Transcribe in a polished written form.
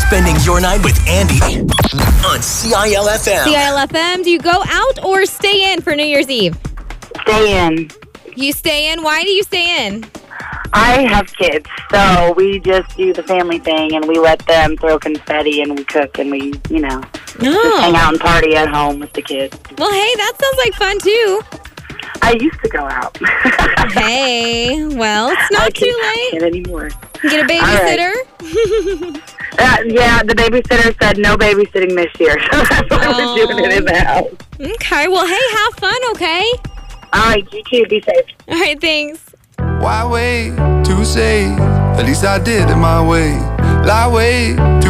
spending your night with Andy on CILFM. CILFM, do you go out or stay in for New Year's Eve? Stay in. You stay in? Why do you stay in? I have kids, so we just do the family thing, and we let them throw confetti, and we cook, and we, just hang out and party at home with the kids. Well, hey, that sounds like fun, too. I used to go out. Hey, well, it's not too late. Can't anymore. Get a babysitter? Yeah, the babysitter said no babysitting this year, so that's why we're doing it in the house. Okay, well, hey, have fun, okay? All right, you too. Be safe. All right, thanks. Why wait to say? At least I did it my way. Lie way to